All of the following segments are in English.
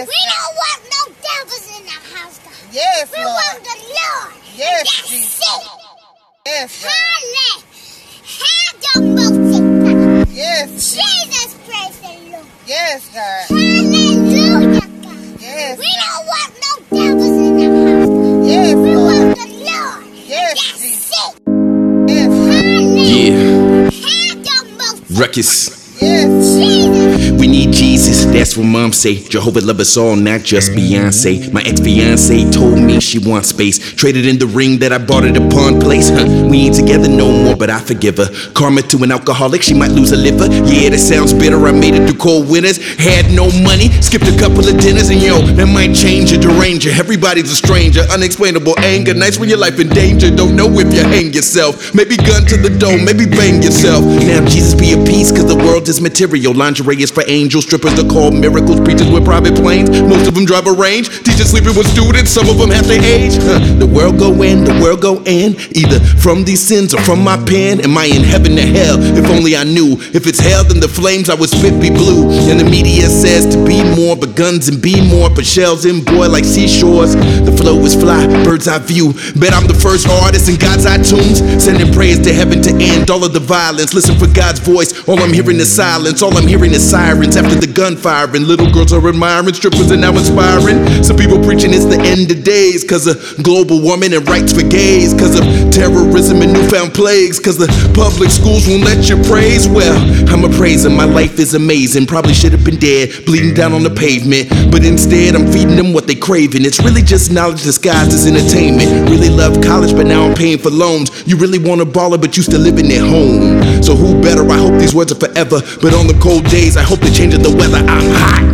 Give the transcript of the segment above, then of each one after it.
Yes. We don't want no devils in the house, God. Yes, We Lord. want the Lord. Yes, That's Jesus. it. Yes, God. Have your mercy, God. Yes. Jesus, praise the Lord. Yes, God. Hallelujah, God. Yes. We don't want no devils in the house, God. Yes, We Lord. want the Lord. Yes, That's Jesus. it. Yes. Hallelujah. Have your mercy. Ruckus. Yes. Jesus. We need Jesus, that's what mom say. Jehovah love us all, not just Beyonce. My ex-fiance told me she wants space. Traded in the ring that I bought at a pawn place. We ain't together no more, but I forgive her. Karma to an alcoholic, she might lose her liver. Yeah, that sounds bitter, I made it through cold winters. Had no money, skipped a couple of dinners. And yo, that might change you, derange you. Everybody's a stranger, unexplainable anger. Nights when your life in danger, don't know if you hang yourself. Maybe gun to the dome, maybe bang yourself. Now Jesus be at peace, cause the world is material. Lingerie is for angels, strippers are called miracles. Preachers with private planes, most of them drive a range. Teachers sleeping with students, some of them have their age. The world go in, the world go in. Either from these sins or from my pen. Am I in heaven or hell? If only I knew. If it's hell, then the flames I would spit be blue. And the media says to be more, but guns and be more. But shells in boy like seashores. The flow is fly, bird's eye view. Bet I'm the first artist in God's iTunes. Sending prayers to heaven to end all of the violence. Listen for God's voice, all I'm hearing is silence. All I'm hearing is sirens after the gunfire. And little girls are admiring, strippers are now inspiring. Some people preaching it's the end of days, cause of global warming and rights for gays, cause of terrorism and newfound plagues, cause the public schools won't let you praise. Well, I'm a praiser, my life is amazing. Probably should have been dead, bleeding down on the pavement, but instead I'm feeding them what they craving. It's really just knowledge disguised as entertainment. Really love college, but now I'm paying for loans. You really want a baller, but you still living at home. So who better? I hope these words are forever, but on the cold days I hope they're changing the weather. I'm hot,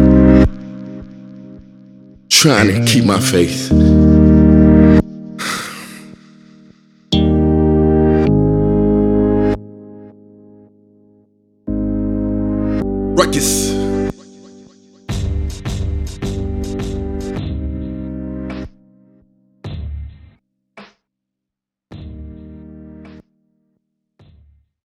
trying to keep my faith. Ruckus.